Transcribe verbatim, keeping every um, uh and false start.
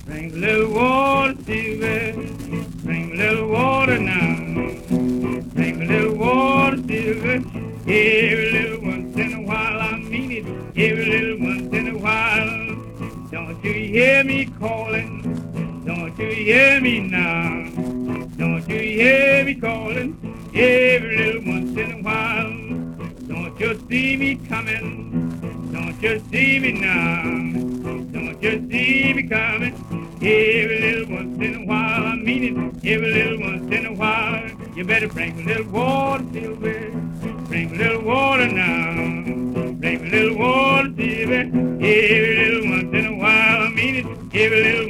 Bring a little water, Silver. Bring a little water now. Bring a little water, Silver. Every little once in a while, I mean it. Every little once in a while. Don't you hear me calling? Don't you hear me now? Don't you hear me calling? Every little once in a while. Don't you see me coming? Don't you see me now? Don't you see me coming? Every little once in a while, I mean it. Every little once in a while, you better bring a little water, Silver. Bring a little water now. Bring a little water, Silver. Every little once in a while, I mean it. Every little